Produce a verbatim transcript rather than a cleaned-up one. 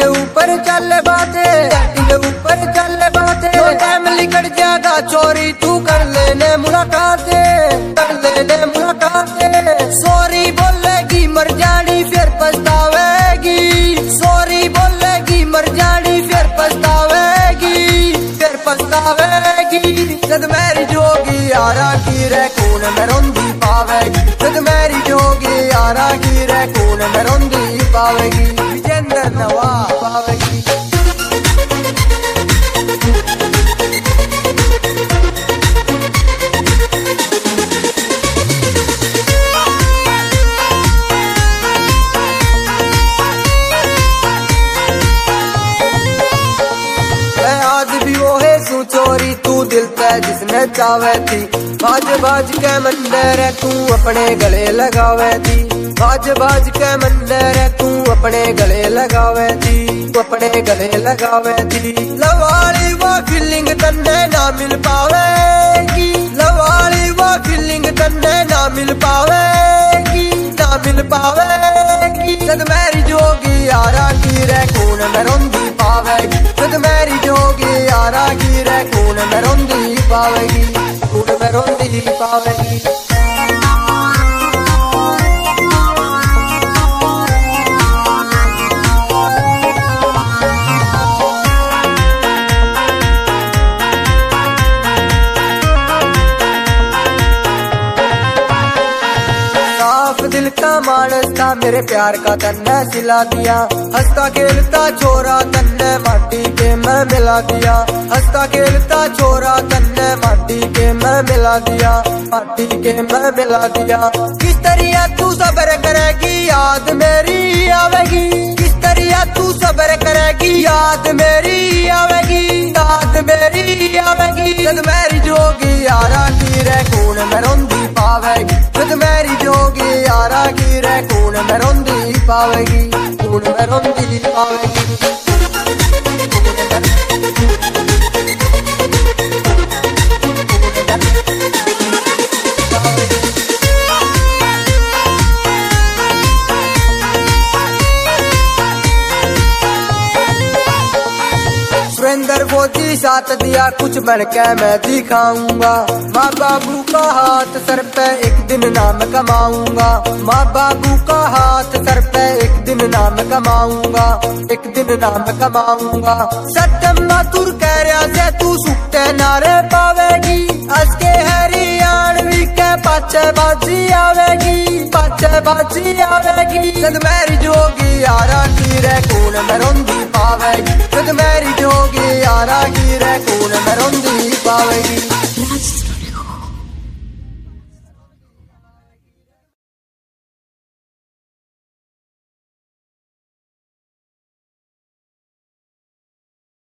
Setting ऊपर चल बाते, सेटिंग ऊपर चल बाते, तो टाइम निकल जाएगा चोरी तू कर लेने मुलाकाते, कर लेने मुलाकाते। सॉरी बोलेगी मर जानी फिर पछतावेगी, सॉरी बोलेगी मर जानी फिर पछतावेगी, फिर पछतावेगी। जद मेरी जोगी यारा की रे कौन में रोंदी पावेगी, जद मेरी जोगी यारा की रे कौन में रोंदी पावेगी, विजेंद्र नवाब पावेगी। चोरी तू दिल ते जिसने चावे थी, बाज बाज के मंदिर तू अपने गले लगावे थी, बाज बाज के मंदिर तू अपने गले लगावे थी, तू अपने गले लगावे थी। लवाली वो फीलिंग तन्ने ना मिल पावेगी, लवाली वो फीलिंग तन्ने ना मिल पावेगी, ना मिल पावेगी। जद मेरी जोगी यारा की रे कौन में रोंदी पावेगी, जद मेरी जोगी यारा की रे कौन में रोंदी पावेगी, कौन में रोंदी पावेगी। दिल का मानस था मेरे प्यार का तन्ने सिला दिया, हंसता खेलता छोरा तन्ने माटी के मैं मिला दिया, हंसता खेलता छोरा तन्ने माटी के मैं मिला दिया, माटी के मैं मिला दिया। किस तरह तू सब्र करेगी याद मेरी आवेगी, किस तरह तू सब्र करेगी याद मेरी आवेगी, याद मेरी आवेगी। जद मेरी जोगी यारा की रे कौन में रोंदी पावेगी, जद मेरी जोगी यारा की रे कौन में रोंदी पावेगी, कौन में रोंदी पावेगी। सुरेंद्र फौजी साथ दिया कुछ बढ़ के मैं दिखाऊंगा, माँ बाबू का हाथ सर पे एक दिन नाम कमाऊंगा, माँ बाबू का हाथ सर पे एक दिन नाम कमाऊंगा, एक दिन नाम कमाऊंगा। सत्यम माथुर कह रहा से तू सुखते नारे पावेगी, असके हरियाणवी के पाचे बाजी आवेगी, पाचे बाजी आवेगी। जद मेरी जोगी यारा की रे कौन में रोंदी पावेगी, जद मेरी जोगी यारा की रे कौन में रोंदी पावेगी।